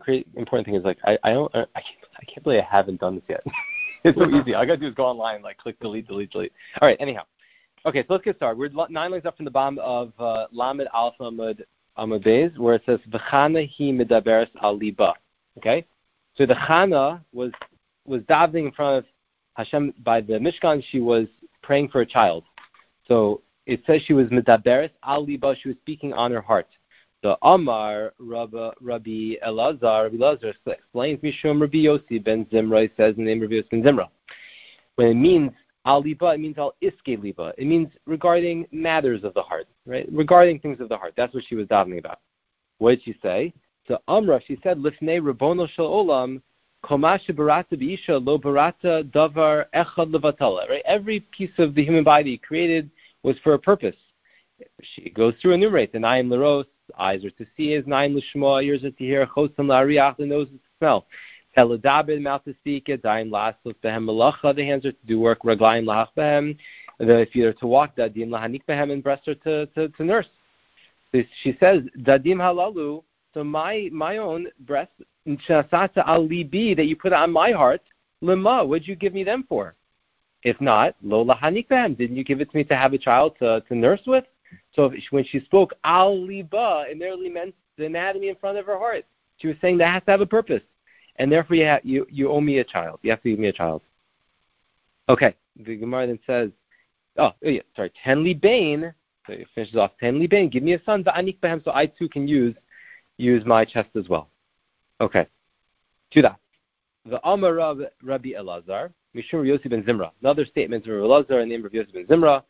great important thing is like I can't believe I haven't done this yet. It's so easy. All I gotta do is go online, like click delete. All right. Anyhow, okay. So let's get started. We're 9 lines up from the bottom of Lamed Alpha Amud Beis, where it says V'chana hi medaberes al liba. Okay. So the Chana was davening in front of Hashem by the Mishkan. She was praying for a child. So it says she was medaberes al liba. She was speaking on her heart. The Amar Rabbi Elazar explains Mishum Rabbi Yossi ben Zimra. It says in the name of Rabbi Yossi ben Zimra. When it means al liba, it means al iske liba. It means regarding matters of the heart, right? Regarding things of the heart. That's what she was davening about. What did she say? To Amra, she said, Lifnei Rabbono shel Olam, Koma shebarata b'isha lo barata davar echad levatala. Right? Every piece of the human body created was for a purpose. She goes through and enumerates. And Einayim l'ros, eyes are to see, Einayim l'shma, ears are to hear, Chosam la'ariach, the nose is to smell. Teledabed, mouth to speak, Yadayim la'asos behem malacha, the hands are to do work, Raglayim lahach behem, the feet are to walk, Dadim lahanik behem, and breasts are to nurse. So she says, Dadim halalu, so my own breasts, Nshasata al libi, that you put on my heart, lema, what'd you give me them for? If not, lo lahanik behem, didn't you give it to me to have a child to nurse with? So when she spoke al liba, it merely meant the anatomy in front of her heart. She was saying that has to have a purpose, and therefore you owe me a child. You have to give me a child. Okay, the Gemara then says, ten libain. So it finishes off, ten libain. Give me a son, va'anik behem, so I too can use my chest as well. Okay, to that. The Amar Rabbi Elazar, Mishum Yossi ben Zimra. Another statement of Rabbi Elazar in the name of Yossi ben Zimra.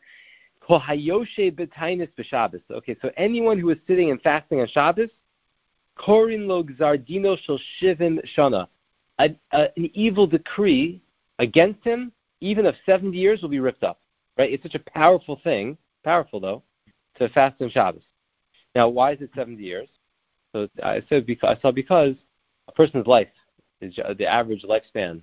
Okay, so anyone who is sitting and fasting on Shabbos, Korin lo gzardino shel shivim shana, an evil decree against him, even of 70 years, will be ripped up. Right? It's such a powerful thing, powerful though, to fast on Shabbos. Now, why is it 70 years? So I saw because a person's life is the average lifespan.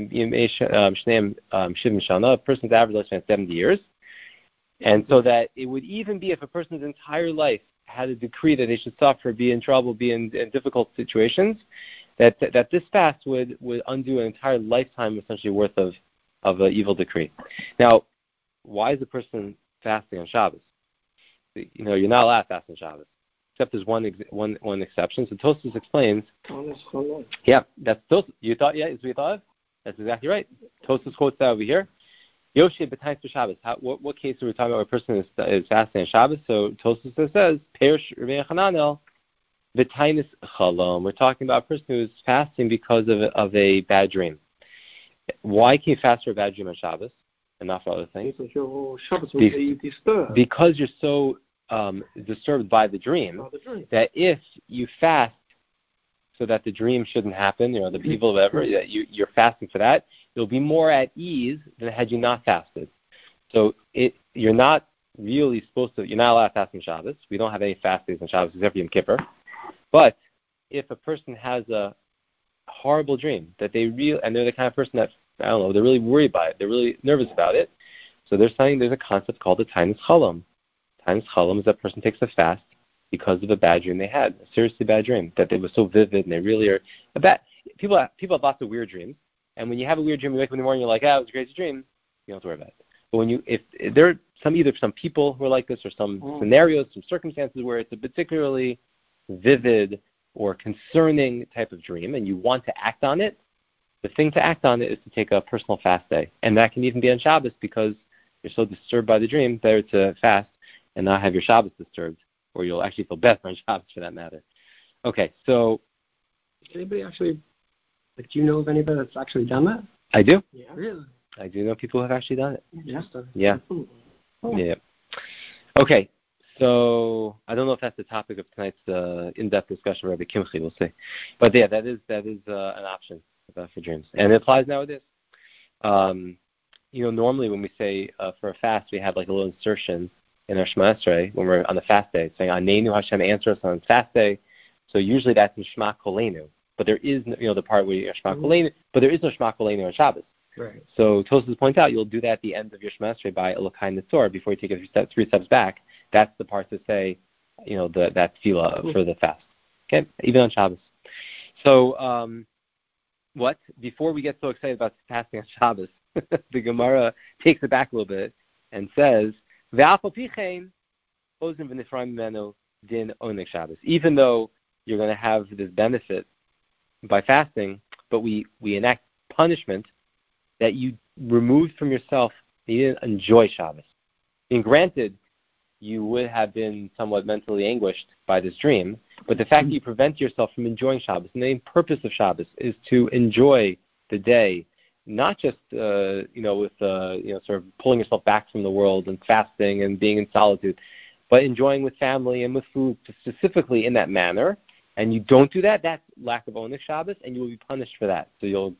A person's average lifespan is 70 years. And so that it would even be if a person's entire life had a decree that they should suffer, be in trouble, be in difficult situations, that this fast would undo an entire lifetime essentially worth of an evil decree. Now, why is a person fasting on Shabbos? You're not allowed to fast on Shabbos, except there's one exception. So Tosfos explains. Yeah, that's Tosfos. You thought, yeah, is what you thought of? That's exactly right. Tosfos quotes that over here. Yoshe b'tainis for Shabbos. What case are we talking about where a person is fasting on Shabbos? So Tosfos says, Perish Rabbi Hananel b'tainis chalom. We're talking about a person who is fasting because of a bad dream. Why can you fast for a bad dream on Shabbos and not for other things? Because you're so disturbed by the dream that if you fast so that the dream shouldn't happen, the evil, whatever, you're fasting for that, you'll be more at ease than had you not fasted. So you're not really supposed to, you're not allowed to fast on Shabbos. We don't have any fast days on Shabbos except for Yom Kippur. But if a person has a horrible dream that and they're the kind of person that, they're really worried by it, they're really nervous about it, so they're saying there's a concept called the Tainis Chalom. Tainis Chalom is that person takes a fast because of a bad dream they had, a seriously bad dream, that it was so vivid and they really are people have lots of weird dreams, and when you have a weird dream, you wake up in the morning, you're like, it was a crazy dream, you don't have to worry about it. But if there are some people who are like this, or some scenarios, some circumstances where it's a particularly vivid or concerning type of dream, and you want to act on it, the thing to act on it is to take a personal fast day, and that can even be on Shabbos because you're so disturbed by the dream. Better to fast and not have your Shabbos disturbed, or you'll actually feel better on Shabbos for that matter. Okay, so anybody actually, do you know of anybody that's actually done that? I do. Yeah, really. I do know people who have actually done it. Interesting. Yeah. Oh. Yeah. Okay, so I don't know if that's the topic of tonight's in-depth discussion of Rabbi Kimchi. We'll see. But yeah, that is an option for dreams, and it applies nowadays. Normally when we say for a fast, we have like a little insertion in our Shema Esrei when we're on the fast day, saying Anenu Hashem, answer us on fast day. So usually that's in Shema Kolenu, but there is the part where you Shema Kolenu, but there is no Shema Kolenu on Shabbos. Right. So Tosfos points out you'll do that at the end of your Shema Esrei by Elokai Netzor before you take three steps back. That's the part to say, that tefillah for the fast. Okay, even on Shabbos. So, what? Before we get so excited about fasting on Shabbos, the Gemara takes it back a little bit and says, even though you're going to have this benefit by fasting, but we enact punishment that you removed from yourself. You didn't enjoy Shabbos. And granted, you would have been somewhat mentally anguished by this dream, but the fact that you prevent yourself from enjoying Shabbos, and the main purpose of Shabbos is to enjoy the day, not just with sort of pulling yourself back from the world and fasting and being in solitude, but enjoying with family and with food specifically in that manner. And you don't do that, that's lack of Oneg Shabbos, and you will be punished for that. So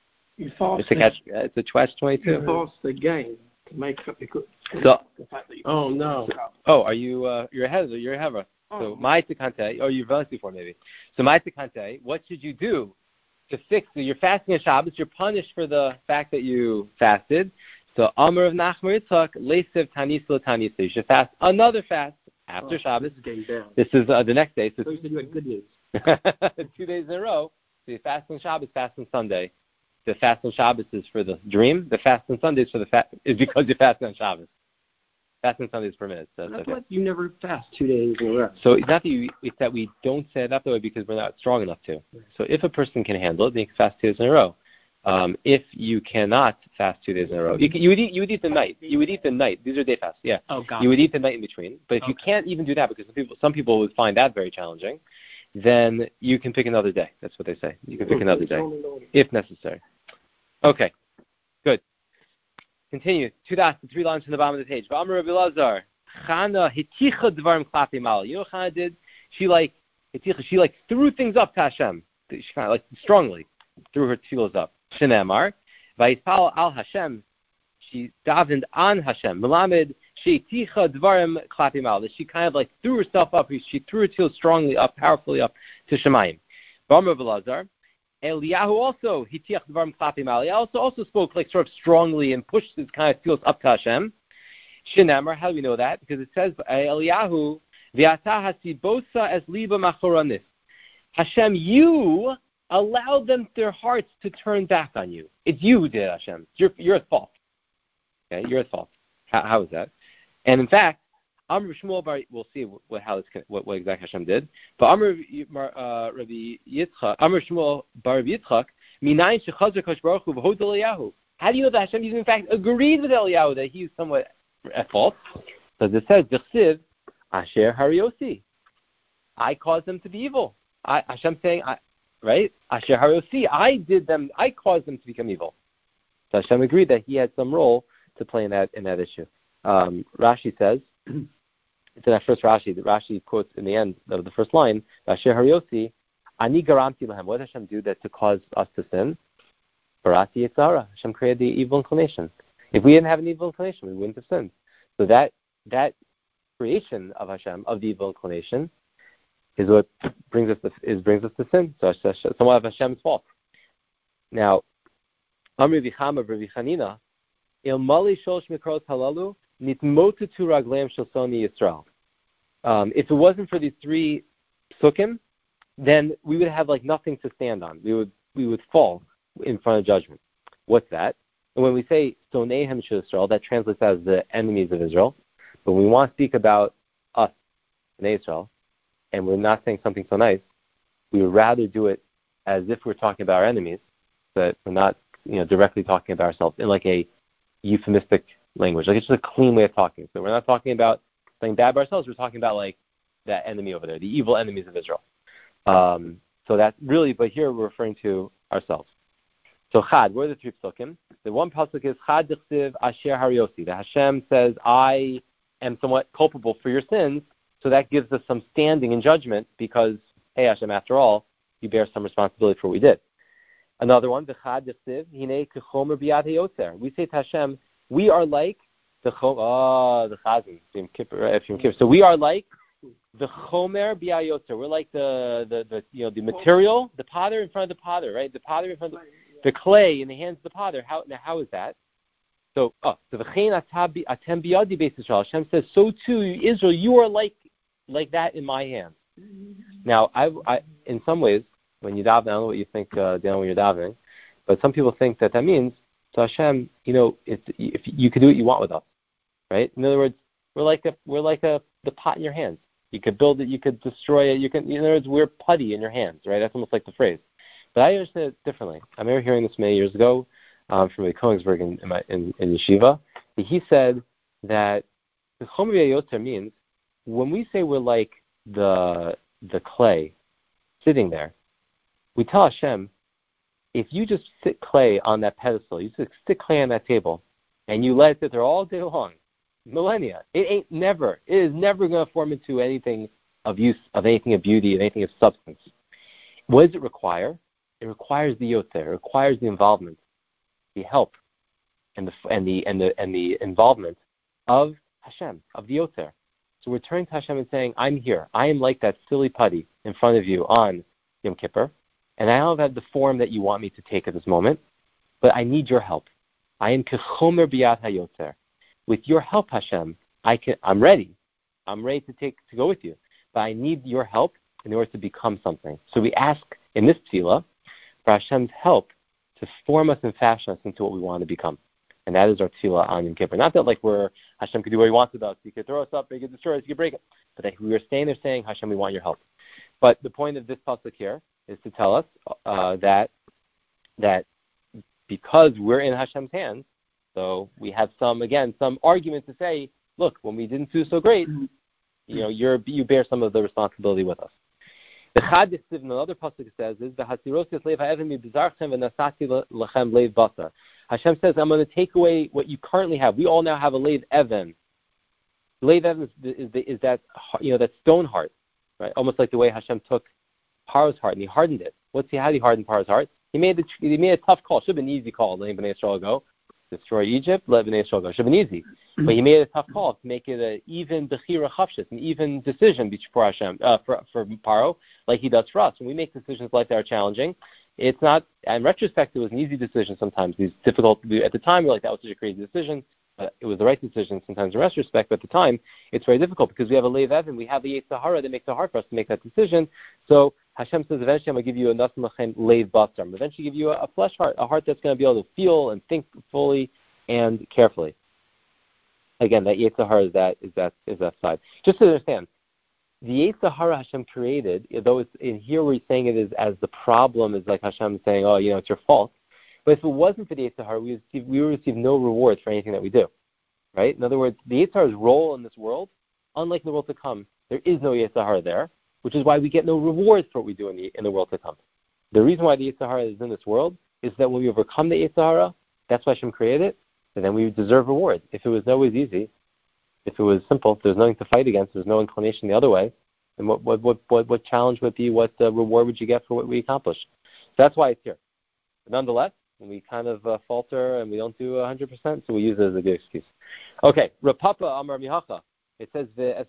it's a catch-22. You lost the game to make up the fact that you. Oh no! Oh, are you? You're ahead of us. So Ma'aseh Kante. Oh, you've done this before maybe. So Ma'aseh Kante, what should you do to fix it? You're fasting on Shabbos. You're punished for the fact that you fasted. So Amar of Nachman Yitzchak, Leisev Tanisla Tanisa. You should fast another fast after Shabbos. This is the next day. So you said you had good news. 2 days in a row. So you fast on Shabbos, fast on Sunday. The fast on Shabbos is for the dream. The fast on Sunday is is because you fast on Shabbos. Fast on Sunday is permitted. So I thought you never fast 2 days in a row. So it's not that it's that we don't set it up that way because we're not strong enough to. Right. So if a person can handle it, then you can fast 2 days in a row. If you cannot fast 2 days in a row, you would eat the night. You would eat the night. These are day fasts. Yeah. Oh, God. You would eat the night in between. But if you can't even do that, because some people would find that very challenging, then you can pick another day. That's what they say. You can pick another day if necessary. Okay, good. Continue. 2 dots, 3 lines from the bottom of the page. V'amar Rabbi Elazar, Chana hiticha dvarim klapi mal. You know what Chana did? She threw things up to Hashem. She kind of strongly threw her tefillos up. Shenemar, v'yispal al Hashem. She davened on Hashem. Melamed sheiticha dvarim klapi mal. She kind of threw herself up. She threw her tefillos strongly up, powerfully up to Shemayim. V'amar Rabbi Elazar. Eliyahu also, also spoke sort of strongly and pushed his kind of feels up to Hashem. Shinamar, how do we know that? Because it says, Eliyahu, V'ata hasibosa as liba machoranis. Hashem, you allowed their hearts to turn back on you. It's you who did it, Hashem. You're at fault. Okay, you're at fault. How is that? And in fact, Amr Shmuel Bar, we'll see what exactly Hashem did. But Amr Rabbi Yitzchak, Amr Shmuel Bar Yitzchak, Minayin Shechazar Kosh Baruch Hu v'Hod Eliyahu. How do you know that Hashem in fact agreed with Eliyahu that he's somewhat at fault? Because it says D'chsiv Asher Hariosi. I caused them to be evil. Hashem saying, right? Asher Hariosi. I caused them to become evil. So Hashem agreed that he had some role to play in that issue. Rashi says. It's in that first Rashi. The Rashi quotes in the end of the first line, Asher Hariosi, Ani garamti lahem. What did Hashem do that to cause us to sin? Barati Yitzhara. Hashem created the evil inclination. If we didn't have an evil inclination, we wouldn't have sinned. So that creation of Hashem, of the evil inclination, is what brings us to sin. So it's somewhat of Hashem's fault. Now, Amri Vichama Rabbi Chanina, Il Mali Sholosh Mikros Halalu, if it wasn't for these 3 psukim, then we would have nothing to stand on. We would fall in front of judgment. What's that? And when we say Sonehem Shel, that translates as the enemies of Israel. But when we want to speak about us in Israel, and we're not saying something so nice, we would rather do it as if we're talking about our enemies, but we're not directly talking about ourselves in a euphemistic language. It's just a clean way of talking. So we're not talking about something bad about ourselves. We're talking about that enemy over there, the evil enemies of Israel. So that's really, but here we're referring to ourselves. So Chad, what are the 3 psukim? The one pasuk is Chad D'chsiv Asher Hariosi. The Hashem says, I am somewhat culpable for your sins. So that gives us some standing in judgment because, hey Hashem, after all, you bear some responsibility for what we did. Another one, the Chad D'chsiv Hinei Kechomer Biyad Hayotzer. We say to Hashem, we are like the Chazan, Yom Kippur. So we are like the Chomer B'Ayotzer. We're like the material, the potter in front of the potter, right? The potter in front of the clay in the hands of the potter. How is that? So V'chein atem biyadi beis Yisrael. Hashem says, so too, Israel, you are like that in my hands. Now, I in some ways, when you daven. I don't know what you think, Dan, when you're davening, but some people think that means to Hashem, if you could do what you want with us, right? In other words, we're like the pot in your hands. You could build it, you could destroy it. In other words, we're putty in your hands, right? That's almost like the phrase. But I understand it differently. I remember hearing this many years ago from a Koenigsberg in Yeshiva. He said that the Chomer Yoter means when we say we're like the clay sitting there, we tell Hashem, if you just sit clay on that pedestal, you just stick clay on that table, and you let it sit there all day long, millennia, it is never going to form into anything of use, of anything of beauty, of anything of substance. What does it require? It requires the yoter. It requires the involvement, the help, and the involvement of Hashem, of the yoter. So we're turning to Hashem and saying, I'm here. I am like that silly putty in front of you on Yom Kippur, and I don't have the form that you want me to take at this moment, but I need your help. I am kechomer biyad hayoter. With your help, Hashem, I'm ready. I'm ready to go with you, but I need your help in order to become something. So we ask in this tefillah for Hashem's help to form us and fashion us into what we want to become. And that is our tefillah on Yom Kippur. Not that Hashem could do what he wants with us. He could throw us up, he could destroy us, he could break it. But that we are staying there saying, Hashem, we want your help. But the point of this pasuk here is to tell us that because we're in Hashem's hands, so we have some argument to say, look, when we didn't do so great, you bear some of the responsibility with us. The Chad another pasuk says is the Hasirosis leiv ha'evan mibzarchem v'nasati lechem leiv basar. Hashem says, I'm going to take away what you currently have. We all now have a leiv evan. Leiv evan is that that stone heart, right? Almost like the way Hashem took Paro's heart and he hardened it. How did he harden Paro's heart? He made a tough call. Should have been an easy call. Let Bnei Yisrael go. Destroy Egypt, let Bnei Yisrael go. Should have been easy. But he made a tough call to make it an even bechira chafshis, an even decision for Hashem, for Paro, like he does for us. When we make decisions like that are challenging, it's not, in retrospect, it was an easy decision sometimes. These difficult, at the time, we're like, that was such a crazy decision. It was the right decision sometimes in retrospect, but at the time, it's very difficult because we have a leiv evan, we have a Yetzer Hara that makes it hard for us to make that decision. So Hashem says, eventually I'm going to give you a nasim lachem leiv basar. I'm eventually give you a flesh heart, a heart that's going to be able to feel and think fully and carefully. Again, that Yetzer Hara is that side. Just to understand, the Yetzer Hara Hashem created, though it's in here we're saying it is as the problem, is like Hashem saying, oh, it's your fault. But if it wasn't for the Yetzer Hara, we would receive no reward for anything that we do. Right? In other words, the Yetzer Hara's role in this world, unlike in the world to come, there is no Yetzer Hara there, which is why we get no reward for what we do in the world to come. The reason why the Yetzer Hara is in this world is that when we overcome the Yetzer Hara, that's why Hashem created it, and then we deserve reward. If it was always easy, if it was simple, if there's nothing to fight against, there's no inclination the other way, then what challenge would be, what reward would you get for what we accomplished? So that's why it's here. But nonetheless, when we kind of falter and we don't do 100%, so we use it as a good excuse. Okay, Rapapa Amar Mihacha. It says,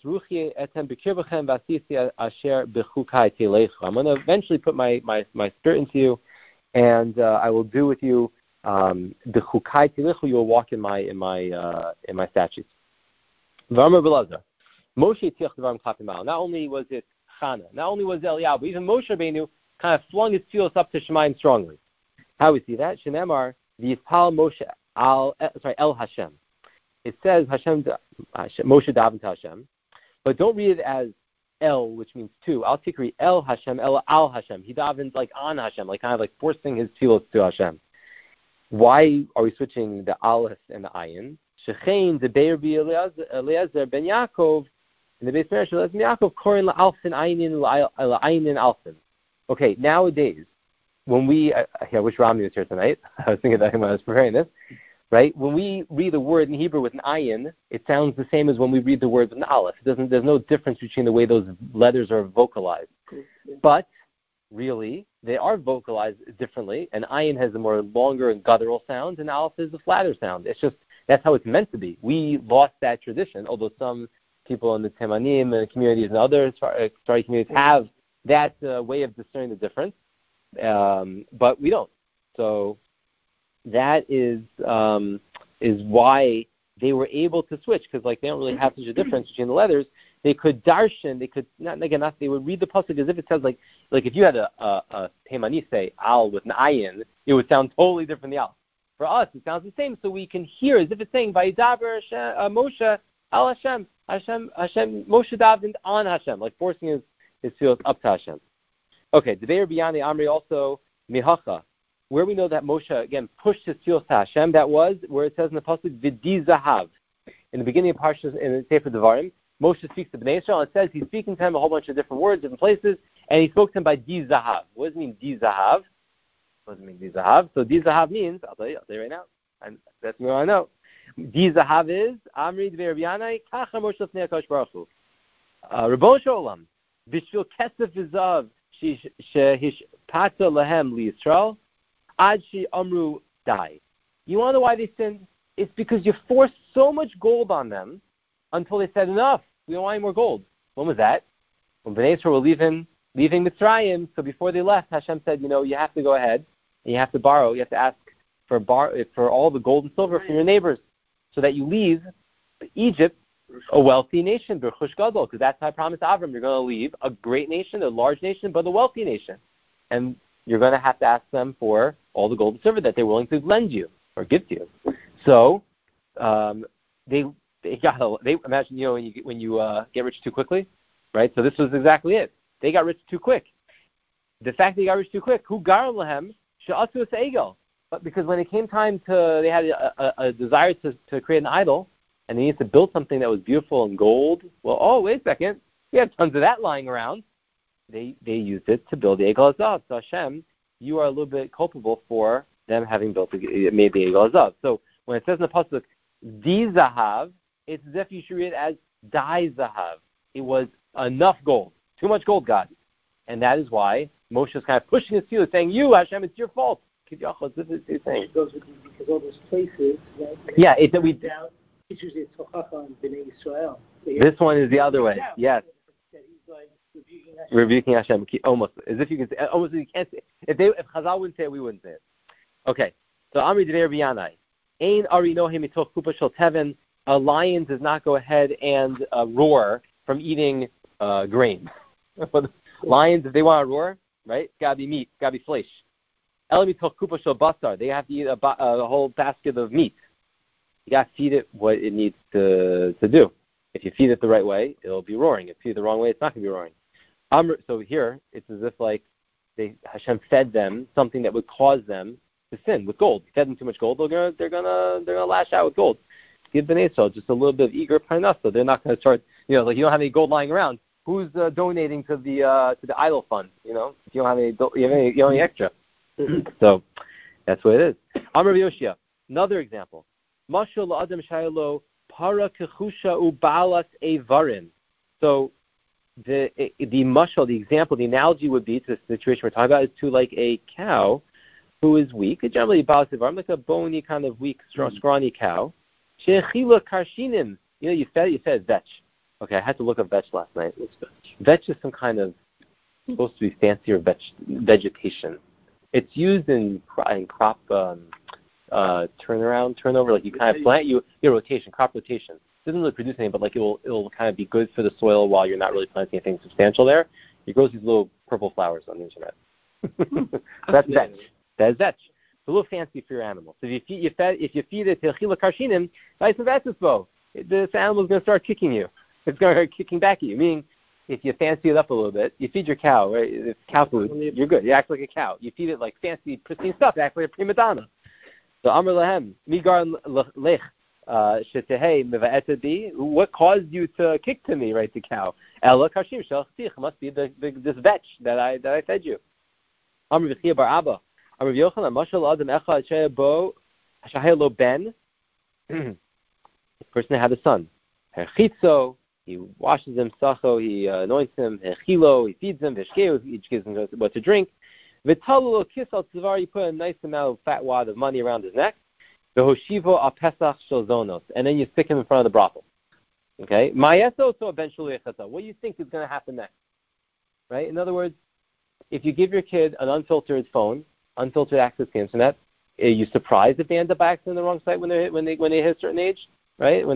I'm going to eventually put my spirit into you, and I will do with you b'chukai tilichu. You will walk in my statutes. V'amar B'Elazar, Moshe tiach devarim klapim ma'al. Not only was it Chana, not only was it Eliyahu, but even Moshe Rabbeinu kind of flung his tefillos up to Shemayim strongly. How we see that? Shenemar v'yispal Moshe El Hashem. It says Moshe davened to Hashem, but don't read it as El, which means two. Al tikri El Hashem, El Al Hashem. He davened like on Hashem, like kind of like forcing his tefillos to Hashem. Why are we switching the Aleph and the Ayin? Shechein the Beir Eliezer ben Yaakov, and the Beis Medrash Eliezer ben Yaakov korin la'alfin Ayin alfin. Okay, nowadays, when we, I wish Rami was here tonight. I was thinking about him when I was preparing this. Right? When we read the word in Hebrew with an ayin, it sounds the same as when we read the word with an aleph. There's no difference between the way those letters are vocalized. But really, they are vocalized differently. An ayin has a more longer and guttural sound, and aleph is a flatter sound. It's just, that's how it's meant to be. We lost that tradition, although some people in the Temanim and communities and other Sfari communities have that way of discerning the difference. But we don't. So that is why they were able to switch, because they don't really have such a difference between the letters. they could darshan, they could they would read the pasuk as if it says like if you had a Taimani say al with an ayin, it would sound totally different than the al. For us, it sounds the same, so we can hear as if it's saying Vayidaber Moshe al Hashem, Moshe davened on Hashem, like forcing his tefillos up to Hashem. Okay, Deveir Biyani Amri also Mihacha, where we know that Moshe again pushed his tefillos to Hashem. That was where it says in the pasuk V'di Zahav. In the beginning of Parshas in the Sefer Devarim, Moshe speaks to Bnei Israel and it says he's speaking to him a whole bunch of different words, different places, and he spoke to him by Di Zahav. What does it mean Di Zahav? What does it mean Di Zahav? So Di Zahav means, I'll tell you right now. That's what I know. Di Zahav is Amri Dvei Rabbi Yanai Kacha Moshe Lefnei HaKadosh Baruch Hu. Ribono Shel Olam Bishvil Kesef V'Zav Shehishpata Lahem LiYisrael Ad She Amru Dai. You want to know why they sinned? It's because you forced so much gold on them until they said, enough, we don't want any more gold. When was that? When Bnei Israel were leaving Mitzrayim, so before they left, Hashem said, you have to go ahead and you have to borrow, you have to ask for all the gold and silver from your neighbors so that you leave Egypt a wealthy nation, B'chush Gadol, because that's how I promised Avram, you're going to leave a great nation, a large nation, but a wealthy nation. And you're going to have to ask them for all the gold and silver that they're willing to lend you or give to you. So they imagine when you get rich too quickly, right? So this was exactly it. They got rich too quick. The fact they got rich too quick, who garam lahem she'atu es egel, but because when it came time they had a desire to create an idol, and they needed to build something that was beautiful and gold. Well, oh wait a second, we have tons of that lying around. They used it to build the egel hazav. So Hashem, you are a little bit culpable for them having made the egel hazav. So when it says in the pasuk, Di Zahav, it's as if you should read it as Dai Zahav. It was enough gold. Too much gold, God. And that is why Moshe is kind of pushing his field, saying, you, Hashem, it's your fault. This is his thing. Because all those places, right? Yeah, it's that we... It's usually Tochacha and Bnei Israel. This one is the other way. Yes. Rebuking Hashem. Almost. As if you can say, almost as you can't say. If Chazal wouldn't say it, we wouldn't say it. Okay. So Amri Devei Rabbi Yanai. Ein Ari Nohe Mitoch Kupa Shel Teven. A lion does not go ahead and roar from eating grain. Lions, if they want to roar, right, it's got to be meat, it's got to be flesh. El Mitoch Kupa Shel Basar. They have to eat a whole basket of meat. You got to feed it what it needs to do. If you feed it the right way, it'll be roaring. If you feed it the wrong way, it's not going to be roaring. So here, it's as if like Hashem fed them something that would cause them to sin with gold. He fed them too much gold, they're gonna lash out with gold. Give Bnei Israel just a little bit of eager parnasa, so they're not going to start. Like you don't have any gold lying around. Who's donating to the idol fund? If you don't have any extra. So that's what it is. Amar Yoshia, another example. Mashal la'adam shaylo para kechusha ubalas evarim. So the mashal, the example, the analogy would be to the situation we're talking about is to like a cow who is weak, generally balas evarim, like a bony kind of weak, scrawny cow. She'echila karshinim. You fed vetch. Okay, I had to look up vetch last night. What's vetch? Vetch is some kind of supposed to be fancier vegetation. It's used in crop turnover. Like you kind of plant rotation, crop rotation. It doesn't really produce anything, but like it'll kind of be good for the soil while you're not really planting anything substantial there. It grows these little purple flowers on the internet. That's vetch. That is vetch. It's a little fancy for your animal. So if you feed it Techila Karshinim, this animal is going to start kicking you. It's going to start kicking back at you. Meaning, if you fancy it up a little bit, you feed your cow, right? It's cow food. You're good. You act like a cow. You feed it like fancy, pristine stuff. You act like a prima donna. So Amr Lahem, Migar Lech, Shetehei Meva'eta Bi. What caused you to kick to me, right? The cow. Ella Kashim Shalchich must be this vetch that I fed you. Amr V'chia Bar Abba. Amr Yochanan Mashal Adam Echad Shebo Shahelo Ben. This person had a son. Herchitzo. He washes him, sacho, he anoints him, hechilo, he feeds him, veshkeu, he gives him what to drink. V'talolo kiss al tzivar, you put a nice amount of fat wad of money around his neck. V'hoshivo al pesach shel zonos, and then you stick him in front of the brothel. Okay? Ma'yeso so eventually echata. What do you think is going to happen next? Right? In other words, if you give your kid an unfiltered phone, unfiltered access to the internet, are you surprised if they end up accessing the wrong site when they hit a certain age? Right? When the kid,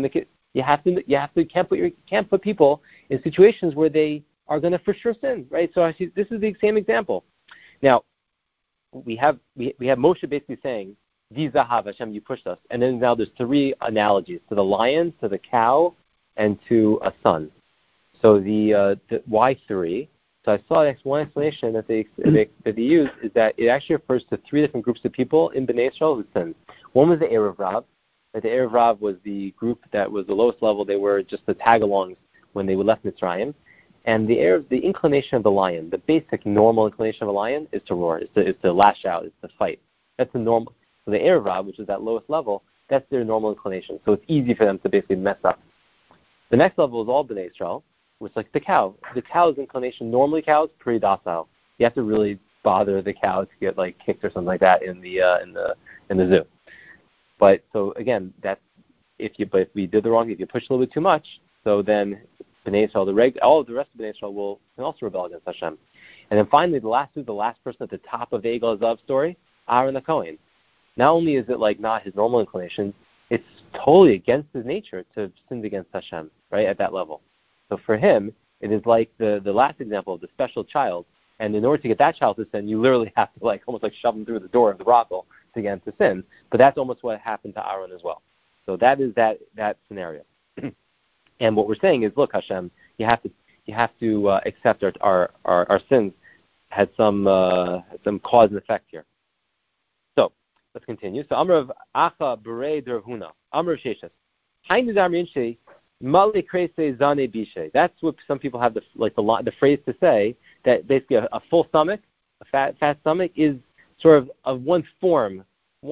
You can't put people in situations where they are going to for sure sin, right? So actually, this is the same example. Now, we have Moshe basically saying, Vizahav Hashem, you pushed us. And then now there's three analogies, to the lion, to the cow, and to a son. So the why three? So I saw one explanation that they used is that it actually refers to three different groups of people in Bnei Israel who sinned. One was the Erev Rav. The Erev Rav was the group that was the lowest level. They were just the tag-alongs when they left Mitzrayim. And the inclination of the lion, the basic normal inclination of a lion is to roar, is to lash out, is to fight. That's the normal. So the Erev Rav, which is that lowest level, that's their normal inclination. So it's easy for them to basically mess up. The next level is all Bnei Israel, which is like the cow. The cow's inclination, normally cows, pretty docile. You have to really bother the cow to get like kicked or something like that in the zoo. But so again, that's if we did the wrong, if you push a little bit too much, so then Bnei Israel, all of the rest of Bnei Israel can also rebel against Hashem. And then finally, the last person at the top of the Egel Hazav story, Aaron the Kohen. Not only is it like not his normal inclination, it's totally against his nature to sin against Hashem, right, at that level. So for him, it is like the last example of the special child. And in order to get that child to sin, you literally have to almost shove him through the door of the brothel to get him to sin. But that's almost what happened to Aaron as well. So that is that scenario. And what we're saying is, look, Hashem, you have to accept our sins had some cause and effect here. So let's continue. So Amr of Acha Berei Derhuna, Amr of Sheshes. That's what some people have the phrase to say, that basically a full stomach, a fat stomach, is sort of one form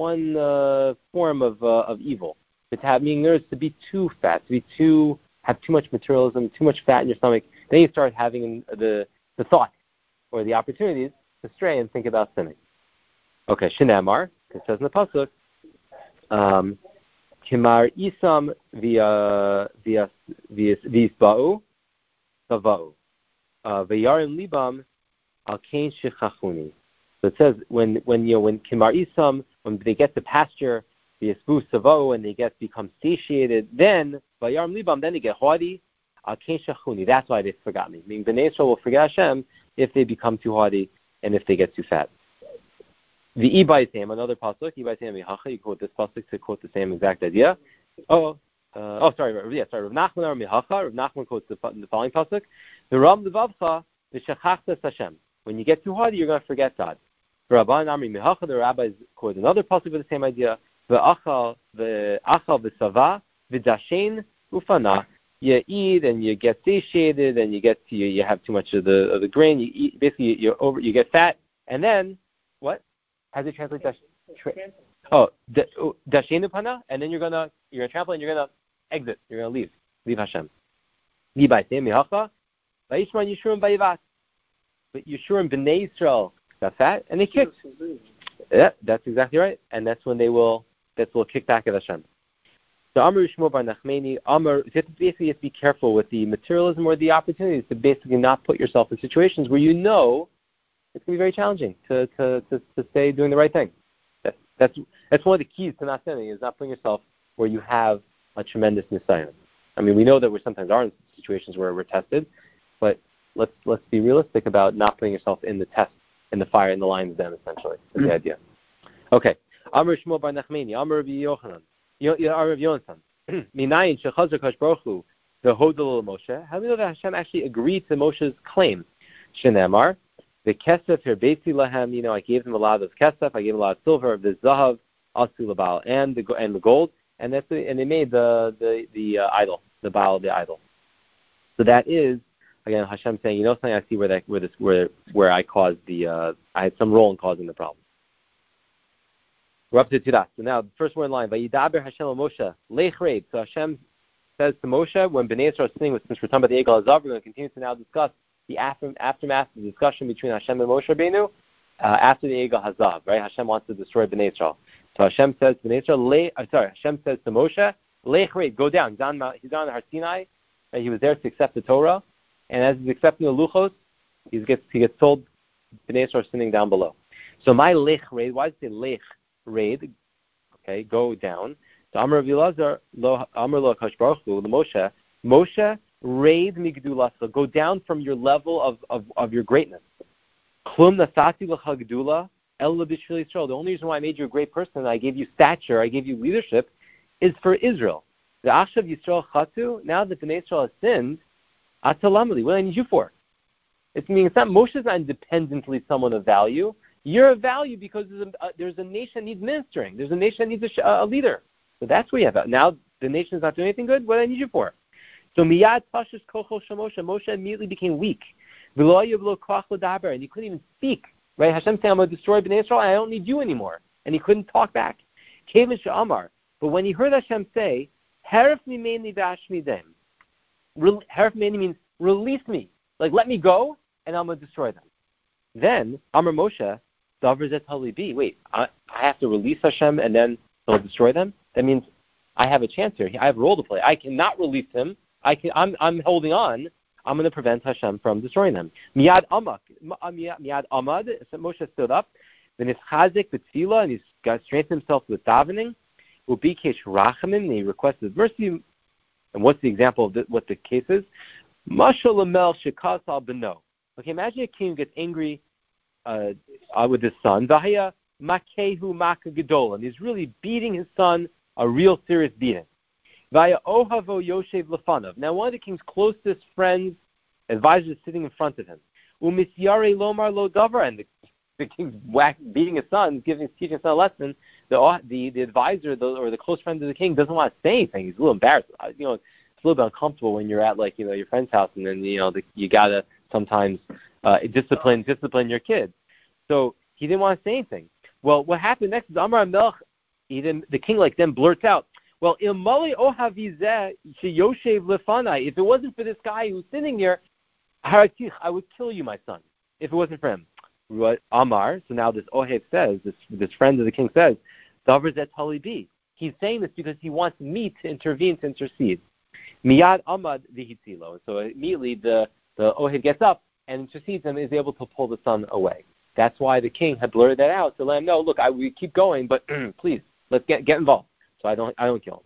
of evil. Meaning there's to be too fat, have too much materialism, too much fat in your stomach. Then you start having the thought or the opportunities to stray and think about sinning. Okay, Shinamar, it says in the pasuk, Kimar isam v'isba'u sava'u v'yarim libam al kain shechachuni. So it says when Kimar isam, when they get to pasture, v'isbu sava'u, and they become satiated, then v'yarim libam, then they get haughty, al kain shechachuni. That's why they forgot me. Meaning Bnei Israel will forget Hashem if they become too haughty and if they get too fat. The Ibaisam, another pasuk, Ibaisam Mihacha, you quote this pasuk to quote the same exact idea. Rav Nachman or Mihacha, Rav Nachman quotes the following pasuk. The Ram Levavcha, the Shechachtas Hashem. When you get too haughty, you're going to forget God. The Rabban Amri Mihacha, the rabbis quote another pasuk with the same idea. The Achal v'Sava, v'Dashen ufana. You eat and you get satiated, and you have too much of the grain. You eat, basically you get fat, and then what? How do you translate that? Dashenu pana, and then you're gonna trample and you're gonna exit. You're gonna leave Hashem. But Yishurim Bnei Yisrael got fat and they kicked. Yeah, that's exactly right, and that's when they will kick back at Hashem. So Amar Yishmor Bar Nachmani, you have to be careful with the materialism or the opportunities to basically not put yourself in situations where you know it's going to be very challenging to stay doing the right thing. That's one of the keys to not sinning, is not putting yourself where you have a tremendous nisayon. I mean, we know that we sometimes are in situations where we're tested, but let's be realistic about not putting yourself in the test, in the fire, in the lion's den, essentially. That's the idea. Okay. Amr Shmuel Bar Nachmani, Amr Rabbi Yochanan, Amr Rabbi Yonasan. Minayin shechazar Kadosh Baruch Hu v'hodel Moshe. How do we know that Hashem actually agreed to Moshe's claim? Shenamar. The kesef herbeti lahem, I gave them a lot of kesef, I gave them a lot of silver, the zahav, asu labal, and the gold, and they made the idol, the Baal of the idol. So that is, again, Hashem saying, something, I see where I caused I had some role in causing the problem. We're up to Tiras. So now the first word in line, Vayidaber Hashem Moshe lech reid. So Hashem says to Moshe, when Bnei Yisrael is sitting since we're talking about the Egel Hazav, we're going to continue to now discuss the aftermath of the discussion between Hashem and Moshe Rabbeinu after the Egel Hazav, right? Hashem wants to destroy Bnei Yisrael. So Hashem says to Bnei Yisrael, Hashem says to Moshe, lech reid, go down. He's on Har Sinai, and he was there to accept the Torah, and as he's accepting the Luchos, he gets told Bnei Yisrael is sitting down below. So my lech reid, why does it say lech reid? Okay, go down. So Amar Vilazar, Amar Lo Hakadosh Baruch Hu, Moshe, Moshe, raid migdulasa, go down from your level of your greatness. Klum nasati l'cha gedula el b'shvil Yisrael. The only reason why I made you a great person, I gave you stature, I gave you leadership, is for Israel. The Ashav Yisrael chatu. Now that the Bnei Yisrael has sinned, atalamali. What do I need you for? It's not Moshe's not independently someone of value. You're of value because there's a nation that needs ministering. There's a nation that needs a leader. So that's what you have. Now the nation is not doing anything good. What do I need you for? So miyad pashus kocho shemoshe. Moshe immediately became weak. V'lo yavlo koach l'daber, and he couldn't even speak. Right? Hashem saying, "I'm going to destroy Bnei Yisrael. I don't need you anymore," and he couldn't talk back. Kevin she'amar. But when he heard Hashem say, "Heref mimeni v'ashmidem," heref mimeni means release me, like let me go, and I'm going to destroy them. Then Amar Moshe, davar zeh tali. Wait, I have to release Hashem and then he'll destroy them? That means I have a chance here. I have a role to play. I cannot release him. I'm holding on. I'm going to prevent Hashem from destroying them. Miyad amad. Moshe stood up. Then his chazik b'tefillah, and he strengthened himself with davening. Ubikesh rachamim, and he requested mercy. And what's the example of what the case is? Mashal lamel shekas al beno. Okay, imagine a king gets angry with his son. Vahaya makehu maka gedola, and he's really beating his son a real serious beating. Vaya ohavo yoshev lefanav. Now, one of the king's closest friends, advisors, is sitting in front of him. Umisyare lomar lo davar, and the king's beating his son, teaching his son a lesson. The advisor or the close friend of the king doesn't want to say anything. He's a little embarrassed. It's a little bit uncomfortable when you're at your friend's house, and then you gotta sometimes discipline your kid. So he didn't want to say anything. Well, what happened next is Amar Melch. The king then blurts out, "Well, ilmali ohavizeh sheyoshev lefanai. If it wasn't for this guy who's sitting here, I would kill you, my son. If it wasn't for him." What Amar? So now this Ohev says, this friend of the king says, "Davar zeh tali." He's saying this because he wants me to intervene, to intercede. Miyad amad v'hitzilo. So immediately the Ohev gets up and intercedes and is able to pull the son away. That's why the king had blurted that out to let him know, look, we keep going, but please, let's get involved. So I don't kill him.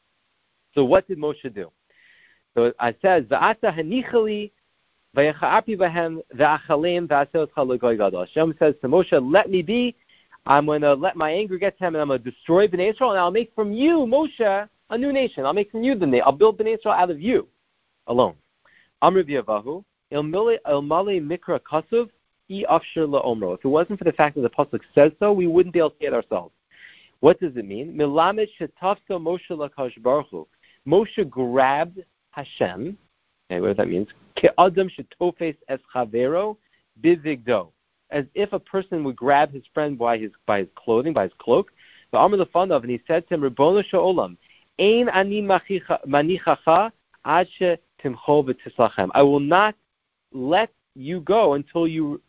So what did Moshe do? So I says, V'ata hanichali v'yacha'api v'hem v'achalim v'aseh otcha l'goy gadol. Hashem says to Moshe, let me be. I'm going to let my anger get to him, and I'm going to destroy Bnei Israel, and I'll make from you, Moshe, a new nation. I'll make from you I'll build Bnei Israel out of you alone. Amr v'yavahu ilmale mikra kasuv I afshir la'omro. If it wasn't for the fact that the pasuk says so, we wouldn't be able to say it ourselves. What does it mean? Milamed shetafso Moshe lakadosh baruch hu. Moshe grabbed Hashem. Okay, what that means? Ke'adam shetofes es chavero bivigdo. As if a person would grab his friend by his clothing, by his cloak. The arm of the fanav, and he said to him, Ribono shel ein ani manichacha ad shetimcho v'tislachem. I will not let you go until you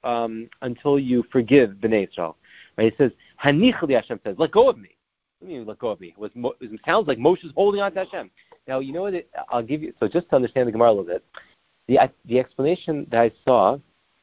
forgive Bnei Israel. Right? It says, Hanichli, Hashem says, let go of me. What do you mean, let go of me? It sounds like Moshe's holding on to Hashem. Now, you know what? I'll give you, so just to understand the Gemara a little bit, the explanation that I saw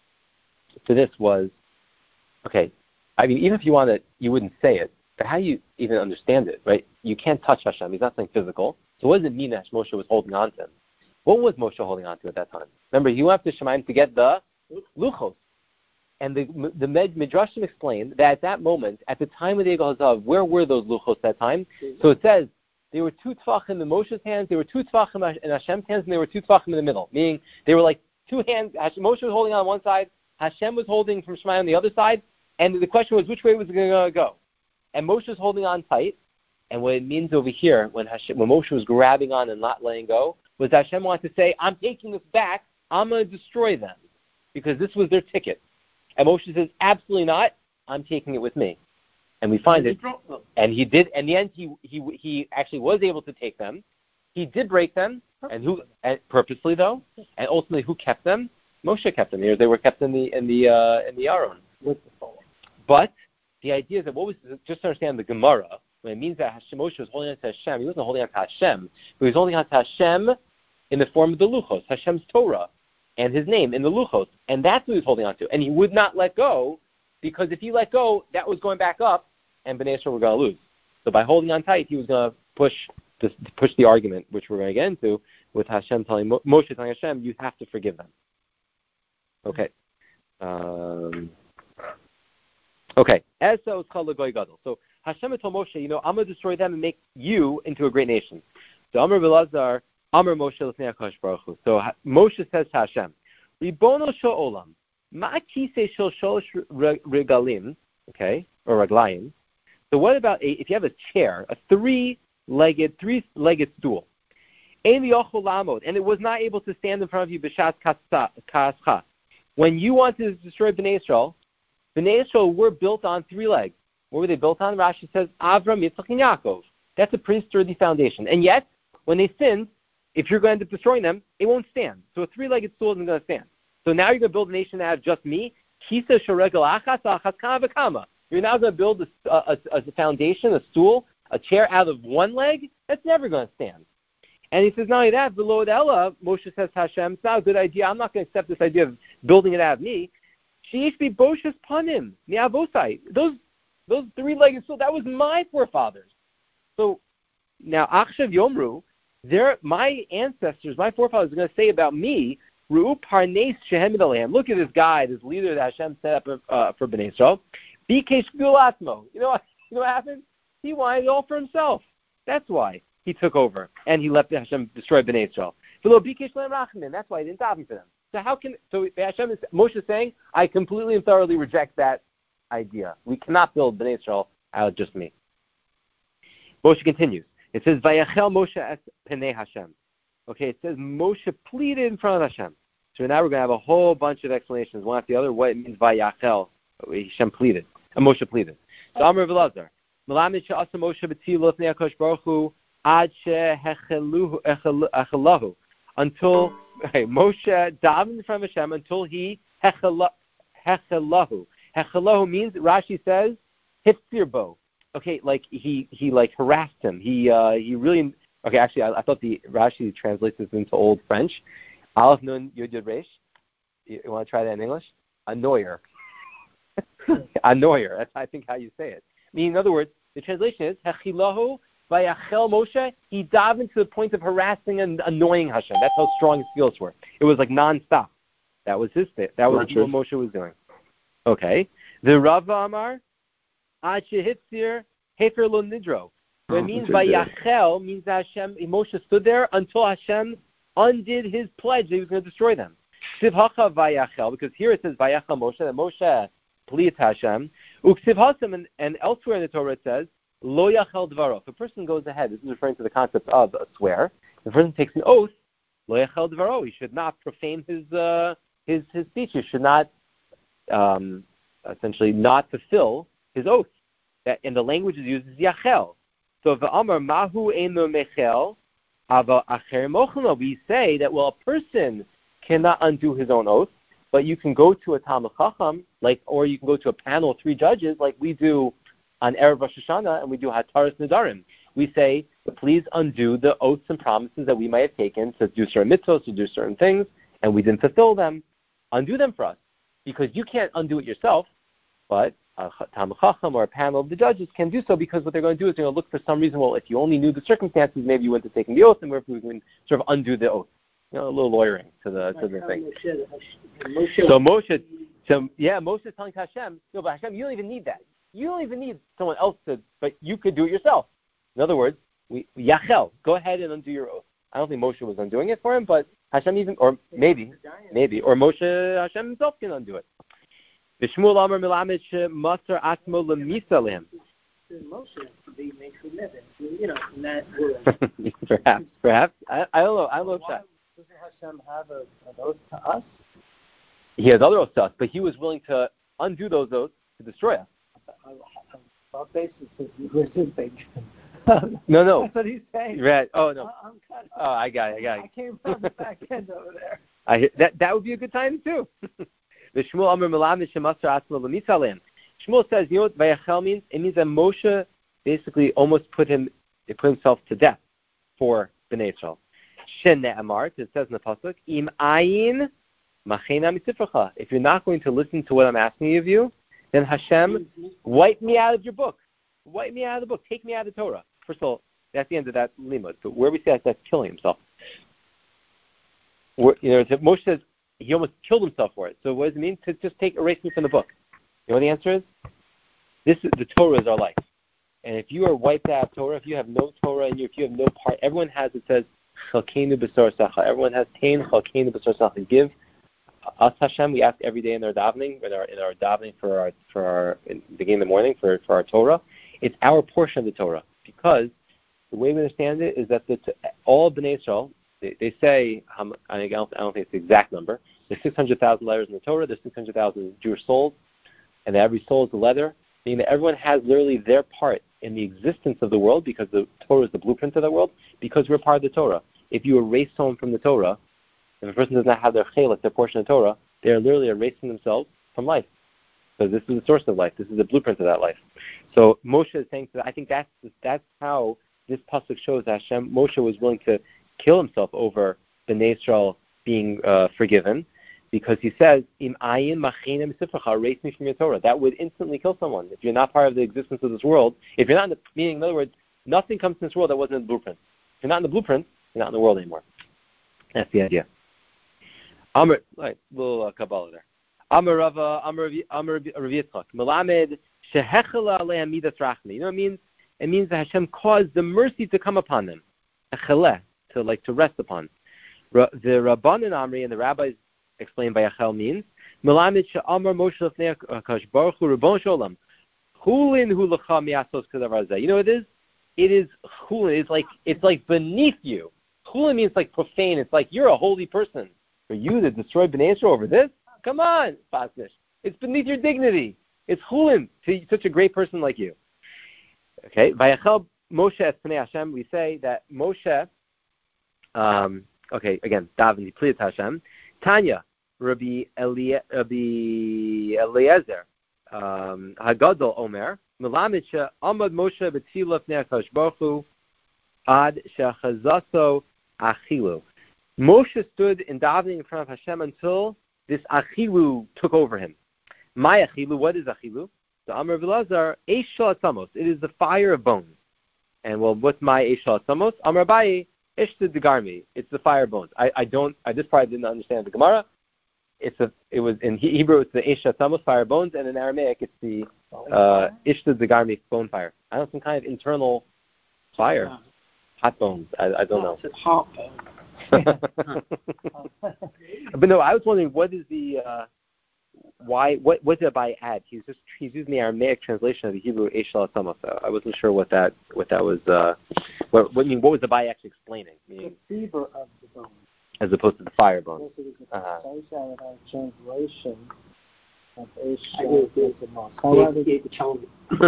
to this was, okay, I mean, even if you want to, you wouldn't say it, but how do you even understand it, right? You can't touch Hashem. He's not something physical. So what does it mean that Moshe was holding on to him? What was Moshe holding on to at that time? Remember, he went up to Shemayim to get the luchos. And the Midrashim explained that at that moment, at the time of the Egel Hazav, where were those luchos at that time? So it says, there were 2 tefachim in Moshe's hands, there were 2 tefachim in Hashem's hands, and there were 2 tefachim in the middle. Meaning, they were like 2 hands. Moshe was holding on one side, Hashem was holding from Shemayim on the other side, and the question was, which way was it going to go? And Moshe was holding on tight, and what it means over here, when Moshe was grabbing on and not letting go, was that Hashem wanted to say, I'm taking this back, I'm going to destroy them, because this was their ticket. And Moshe says, absolutely not, I'm taking it with me. And we find it, and he did, in the end, he actually was able to take them. He did break them, and purposely though, and ultimately who kept them? Moshe kept them. They were kept in the Aron. But the idea is that just to understand the Gemara, when it means that Moshe was holding on to Hashem, he wasn't holding on to Hashem, but he was holding on to Hashem in the form of the Luchos, Hashem's Torah, and his name in the Luchos. And that's what he was holding on to. And he would not let go, because if he let go, that was going back up, and Bnei Israel were going to lose. So by holding on tight, he was going to push the argument, which we're going to get into, with Hashem telling Moshe telling Hashem, you have to forgive them. Okay. Okay. So it's called L'Goy Gadol. So Hashem told Moshe, I'm going to destroy them and make you into a great nation. So Amar Belazar, Amar Moshe L'fnei HaKadosh Baruch Hu. So Moshe says to Hashem, Ribono shel olam, ma kisei shel sholosh regalim, okay, or raglayim. So what about if you have a chair, a three-legged stool, and it was not able to stand in front of you b'shat kascha. When you wanted to destroy Bnei Yisrael were built on 3 legs. What were they built on? Rashi says Avram, Yitzchak, and Yaakov. That's a pretty sturdy foundation. And yet, when they sinned, if you're going to end up destroying them, it won't stand. So a 3-legged stool isn't going to stand. So now you're going to build a nation that has just me. Kisa shoregel achas achas kama v'kama. You're now going to build a foundation, a stool, a chair out of 1 leg? That's never going to stand. And he says, not only that, below Ella, Moshe says to Hashem, it's not a good idea. I'm not going to accept this idea of building it out of me. Sheesh be boshes panim, ni'avosai. Those 3-legged stool, that was my forefathers. So now, Achshav Yomru, my ancestors, my forefathers are going to say about me, Ru'u parnes shehem alehem. Look at this guy, this leader that Hashem set up for Bnei Yisrael. Bikesh gulatmo. You know what happened? He wanted it all for himself. That's why he took over and he let Hashem destroy Bnei Yisrael. That's why he didn't daven for them. So Hashem Moshe is saying, I completely and thoroughly reject that idea. We cannot build Bnei Yisrael out of just me. Moshe continues. It says, Vayachel Moshe es penei Hashem. Okay, it says Moshe pleaded in front of Hashem. So now we're going to have a whole bunch of explanations, one after the other, what it means Vayachel. Hashem pleaded. And Moshe pleaded. So Amar Velazar. Melamed she'asa Moshe b'tzilu l'fnei HaKadosh Baruch Hu ad she'hechelahu until Moshe davened in front of Hashem until he hechelahu. Hechelahu means, Rashi says, hifzir bo. Okay, like he harassed him. He really. Okay, actually, I thought the Rashi translates this into Old French. Aleph nun yud yud resh. You want to try that in English? Annoyer. Annoyer. That's I think how you say it. Meaning, in other words, the translation is hechilahu vayachel Moshe. He davened to the point of harassing and annoying Hashem. That's how strong his feels were. It was like nonstop. That was his thing. That was what Moshe was doing. Okay. The Rava Amar. Ad shehitzir hefer lo nidro. What it means by Yachel means that Moshe stood there until Hashem undid his pledge that he was going to destroy them. Sivhacha vayachel, because here it says vayachel Moshe, that Moshe pleaded to Hashem. Uksivhasam, and elsewhere in the Torah it says lo yachel dvaro. If a person goes ahead, this is referring to the concept of a swear. If a person takes an oath, lo yachel dvaro. He should not profane his speech. He should not essentially not fulfill his oath. And the language is used as yachel. So v'amar mahu eno mechel ava acher mochno. We say that a person cannot undo his own oath, but you can go to a Talmid Chacham, or you can go to a panel of 3 judges, like we do on Erev Rosh Hashanah, and we do Hataras Nedarim. We say, please undo the oaths and promises that we might have taken to do certain mitzvahs, to do certain things, and we didn't fulfill them. Undo them for us, because you can't undo it yourself, but a Talmid Chacham or a panel of the judges can do so, because what they're going to do is they're going to look for some reason, if you only knew the circumstances, maybe you wouldn't have taken the oath, and we can sort of undo the oath. A little lawyering to the thing. Moshe is telling Hashem, no, but Hashem, you don't even need that. You don't even need someone else but you could do it yourself. In other words, Yachel, go ahead and undo your oath. I don't think Moshe was undoing it for him, but Hashem maybe, or Hashem himself can undo it. V'shmuel Amar Melamed she'masar atmo lemisa lehem. Moshe to be made for living, in that world. Perhaps. I don't know. I don't know if that. Doesn't Hashem have an oath to us? He has other oaths to us, but he was willing to undo those oaths to destroy us. On basis of who's his big. No. That's what he's saying. Right. Oh no. I got it. I came from the back end over there. That would be a good time too. The Shmuel Amar Melamed she'masar atmo lemisa lehem. Shmuel says, you know what Vayachel means? It means that Moshe basically almost put himself to death for Bnei Yisrael. Shene'amar, it says in the pasuk, Im ayin machena misifracha. If you're not going to listen to what I'm asking of you, then Hashem, wipe me out of your book. Wipe me out of the book. Take me out of the Torah. First of all, That's the end of that limud. But where we say that's killing himself. Moshe says he almost killed himself for it. So what does it mean? To just erase me from the book. You know what the answer is? The Torah is our life. And if you are wiped out of Torah, if you have no Torah in you, if you have no part, everyone has, it says, Chalkeinu b'sor sacha. Everyone has Tain Chalkeinu b'sor sacha. Give us Hashem. We ask every day in our davening, in our davening for our in the beginning of the morning for our Torah. It's our portion of the Torah, because the way we understand it is that all Bnei Israel, they say, I don't think it's the exact number. There's 600,000 letters in the Torah. There's 600,000 Jewish souls, and every soul is a letter, meaning that everyone has literally their part in the existence of the world, because the Torah is the blueprint of the world, because we're part of the Torah. If you erase someone from the Torah, if a person does not have their chelik, their portion of Torah, they are literally erasing themselves from life. So this is the source of life. This is the blueprint of that life. So Moshe is saying that I think that's how this pasuk shows that Moshe was willing to kill himself over Bnei Israel being forgiven, because he says, "Im ayin machinem sifracha, erase me from your Torah." That would instantly kill someone. If you're not part of the existence of this world, if you're not in the, meaning, in other words, nothing comes in this world that wasn't in the blueprint. If you're not in the blueprint, you're not in the world anymore. That's the idea. Amr, right, little Kabbalah there. Amr Rava, Amr Yitzchak, Melamed shehechela alehem midas rachmi. You know what it means? It means that Hashem caused the mercy to come upon them. Echeleh, to rest upon. The Rabbanan Amri and the rabbis explained by Echel means Melamed she'amar Moshe lefnei HaKadosh Baruch Hu Ribbon Sholem Chulin hu lecha mi'asos k'davar zeh. You know what it is? It is chulin. It's like beneath you. Chulin means like profane. It's like you're a holy person. For you to destroy Bnei Israel over this? Come on, Pasnish. It's beneath your dignity. It's chulin to such a great person like you. Okay, Vayachel Moshe es Pnei Hashem. We say that Moshe. Okay, again, Daven please Hashem. Tanya, Rabbi Eliezer, Hagadol Omer, Melamed she'amad Moshe b'tfilah pnei HaKadosh Baruch Hu ad shechazaso achilu. Moshe stood in davening in front of Hashem until this achilu took over him. My achilu, what is achilu? So Amar Vilazar, eish shel atzamos. It is the fire of bones. And well, what's my eish shel atzamos? Amar Abaye, ishta degarmi. It's the fire of bones. I just probably didn't understand the Gemara. It was in Hebrew. It's the eish shel atzamos, fire of bones, and in Aramaic it's the ishta degarmi, bone fire. I don't know, some kind of internal fire, hot bones. I don't know. It's hot bones. But no, I was wondering what is the what did Abai add? He's using the Aramaic translation of the Hebrew eish shel atzamos. I wasn't sure what that was. What was Abai actually explaining? The fever of the bones, as opposed to the fire bones. Translation of eish shel atzamos.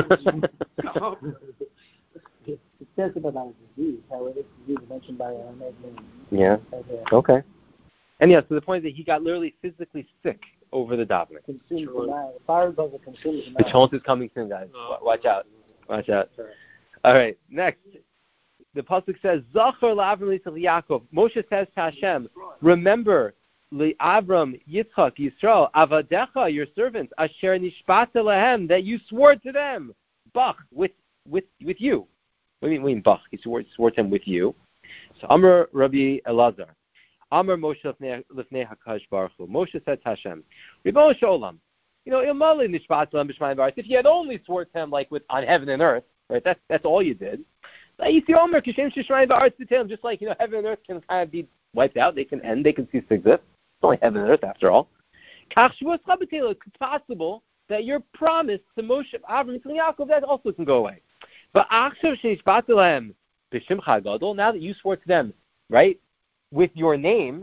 It says about disease, how it is disease mentioned by Aramaic name. Yeah. Okay. And yeah, so the point is that he got literally physically sick over the davening. The fire doesn't consume the The chance is coming soon, guys. Watch out. Watch out. All right, next. The pasuk says, Zachor la'Avram Yitzchak Yaakov. Moshe says to Hashem, remember, Avram, Yitzchak, Yisrael, Avadecha, your servants, Asher Nishbata Lahem, that you swore to them, Bach, with you. What do you mean Bach? He swore to him with you. So Amar Rabbi Elazar. Amar Moshe lefnei HaKadosh Baruch Hu. Moshe said to Hashem, Ribbon Sholem, Ilmali Nishbata Lahem B'Shmayim V'Aretz. If you had only sworn to him like on heaven and earth, right? That's all you did. Just like heaven and earth can kind of be wiped out, they can end, they can cease to exist. It's only heaven and earth after all. It's possible that your promise to Moshe, Avram, and Yaakov, that also can go away. But now that you swore to them, right, with your name,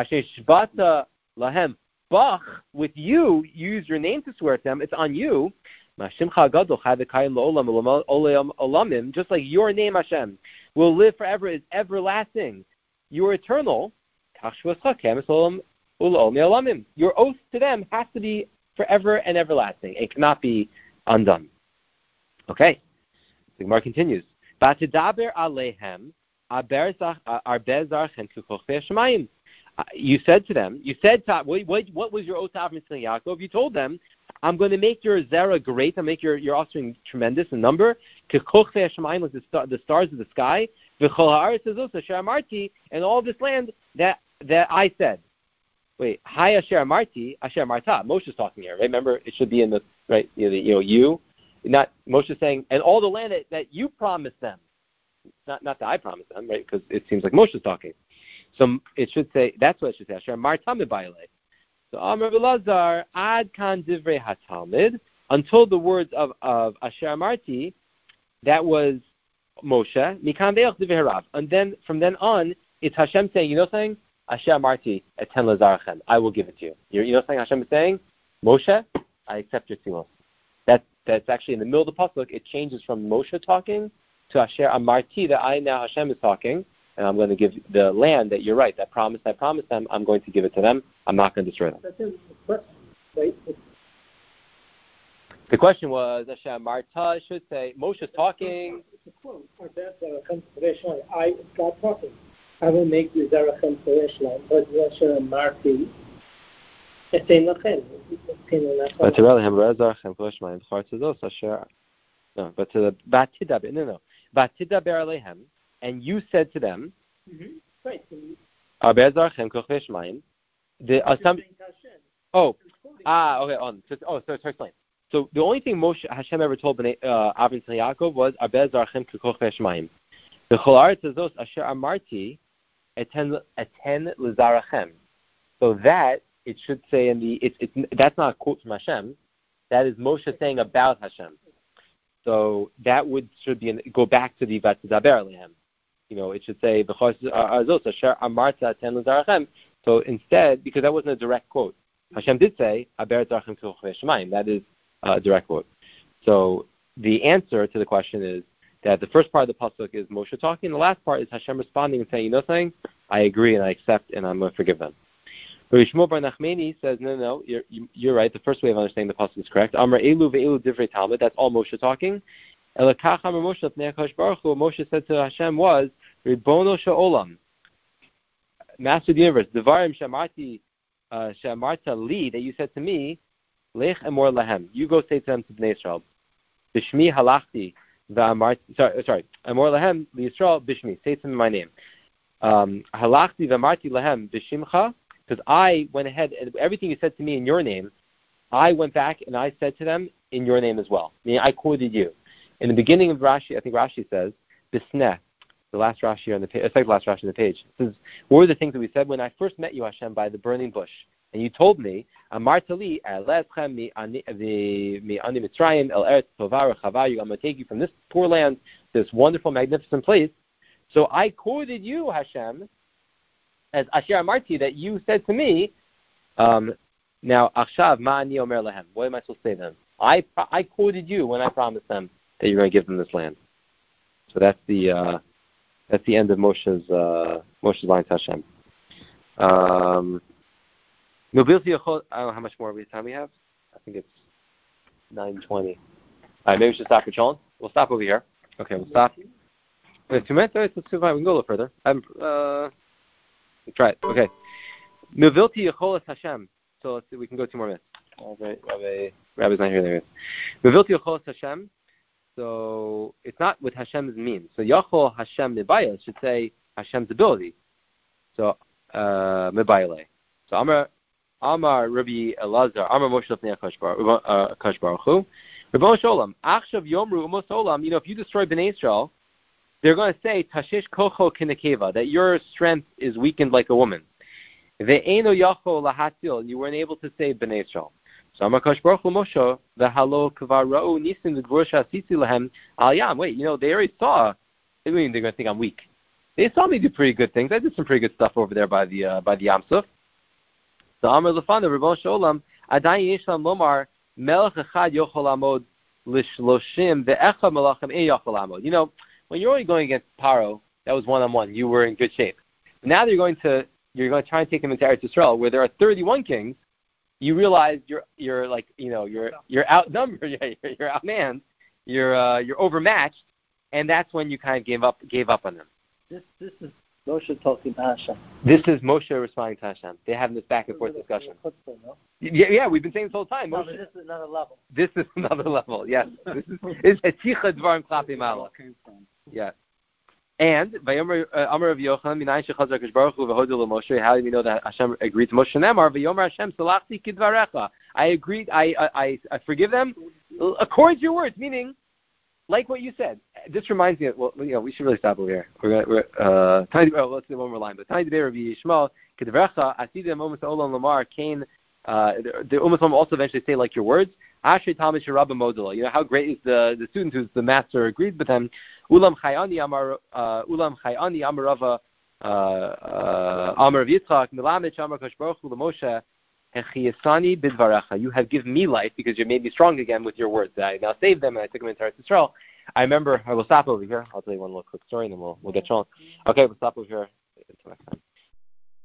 with you use your name to swear to them, it's on you. Just like your name, Hashem, will live forever, is everlasting. You are eternal. Your oath to them has to be forever and everlasting. It cannot be undone. Okay. The Gemara continues. You said to them, what was your oath to Avram and Yaakov? You told them, I'm going to make your zera great. I'll make your offspring tremendous in number. Like the stars of the sky. And all this land that I said. Wait, hi Asher Amarti, Asher Marta. Moshe's talking here, right? Remember, it should be in the, right, you. Not Moshe saying, and all the land that you promised them. Not that I promised them, right? Because it seems like Moshe's talking. So it should say, that's what it should say, Asher Marta Mibayale. So Amar Belazar, Ad Kan Divrei HaTalmid, until the words of Asher Amarti, that was Moshe, Mikan Ve'ach Divrei Harav. And then, from then on, it's Hashem saying, you know something? Asher Amarti, Eten Lazarachem, I will give it to you. You know something Hashem is saying? Moshe, I accept your tzilos. That's actually in the middle of the pasuk. It changes from Moshe talking to Asher Amarti, that I now Hashem is talking, and I'm going to give the land that you're right, that promise I promised them, I'm going to give it to them. I'm not going to destroy them. The question was, Asher Amarta should say, Moshe's talking. It's a quote. I God talking. I will make you Zarachem Pereshlam, but Asher Amarti. But to the Batidaber Alehem, and you said to them, right. So explain. So the only thing Hashem ever told Avram and Yaakov was Arbez Zarchem Kekoch Veshmayim. The Cholaretz Azos Asher Amarti Eten Lizarachem. So that it should say in the that's not a quote from Hashem. That is Moshe saying about Hashem. So that should go back to the Vatidaber Alehem. It should say B'chos Azos Asher Amarta Eten Lizarachem. So instead, because that wasn't a direct quote, Hashem did say Aber Zarchem Kekoch Veshmayim. That is a direct quote. So the answer to the question is that the first part of the pasuk is Moshe talking, the last part is Hashem responding and saying, you know something? I agree and I accept and I'm going to forgive them. But Shmuel Bar Nachmani says, no, you're right. The first way of understanding the pasuk is correct. Amar Elu ve'elu divrei Talmud. That's all Moshe talking. Elakach Amar Moshe l'pnei HaKadosh Baruch Hu. Moshe said to Hashem was Ribono Sha'olam, Master of the Universe. Devarim Shamarta li, that you said to me, Lech Emor Lahem. You go say to them to Bnei Israel. Bishmi halachti v'amarti. Sorry. Emor Lahem liYisrael bishmi. Say to them in my name. Halachti v'amarti lahem bishimcha. Because I went ahead and everything you said to me in your name, I went back and I said to them in your name as well. Meaning I quoted you. In the beginning of Rashi, I think Rashi says, Bisneh, the last Rashi on the page, second last Rashi on the page. It says, what were the things that we said when I first met you, Hashem, by the burning bush? And you told me, Amartali, Eletchem mi ani Mitzrayim, El Eretz Tova Rechav, I'm going to take you from this poor land to this wonderful, magnificent place. So I quoted you, Hashem, as Asher Amarti, that you said to me, now, Achshav ma'ani omer lehem. What am I supposed to say to them? I quoted you when I promised them that you're going to give them this land. So that's the end of Moshe's line to Hashem. I don't know how much more time we have. I think it's 9:20. All right, maybe we should stop for Cholent. We'll stop over here. Okay, we'll stop. We have 2 minutes. All right, let's see if we can go a little further. Let's try it. Okay. Mevilti Yecholas Hashem. So let's see, we can go 2 more minutes. Rabbi's not here. There he is. Mevilti Yecholas Hashem. So it's not what Hashem means. So Yachol Hashem Mebayah should say Hashem's ability. So Mebayale. So Amar Rabbi Elazar. Amar Moshe Lefnei HaKadosh Baruch Hu. Rebbeinu Sholem. Achshav Yomru Umos Olam. If you destroy Bnei Israel, they're going to say, Tashish kocho kinekeva, that your strength is weakened like a woman. Ve'eno yacho lahatil, you weren't able to save Bnei Israel. So Amakash Baruch Hu Moshe, v'halo kvar ra'u nisim v'gvurasha asisi lahem al yam. Wait, they already saw, they're going to think I'm weak. They saw me do pretty good things. I did some pretty good stuff over there by the Yam Suf. So Amar Lefana, Rebbeinu Sholem, Adayin Yishlam Lomar, Melech Echad Yochol Amod Lishloshim ve'echa Melachem E Yochol Amod. When you're only going against Paro, that was 1-on-1. You were in good shape. Now you're going to try and take him into Eretz Yisrael, where there are 31 kings. You realize you're outnumbered, you're outmanned, you're overmatched, and that's when you kind of gave up on them. This is Moshe talking to Hashem. This is Moshe responding to Hashem. They're having this back and forth discussion. Yeah, we've been saying this the whole time. No, Moshe. but this is another level. This is another level. Yes, this is Heticha Dvarim Klapi Mala. Yeah. And Vayomer Amar of Yochanan Minayin Shechazar Kadosh Baruch Hu v'Hodu LaMoshe. How do we know that Hashem agreed to Moshe? Nemar Vayomer Hashem Salachti Kidvarecha. I agreed. I forgive them according to your words. Meaning, like what you said. This reminds me of, well, we should really stop over here. Let's do one more line. But Tiny Debei Rabbi Yishmael Kidvarecha Asida Momas Olam Lamar Cain. The Ummah also eventually say like your words. Ashrei Talmid Sherabba Modula. You know how great is the student who's the master agreed with them. Ulam Chayani Amar Rava Amar of Yitzchak Milamid Amar Kadosh Baruch Hu LaMoshe Hechiyasani Bidvarecha. You have given me life because you made me strong again with your words. I now saved them and I took them into Eretz Yisrael. I remember. I will stop over here. I'll tell you one little quick story and then we'll get on. Okay, we'll stop over here. Until next time.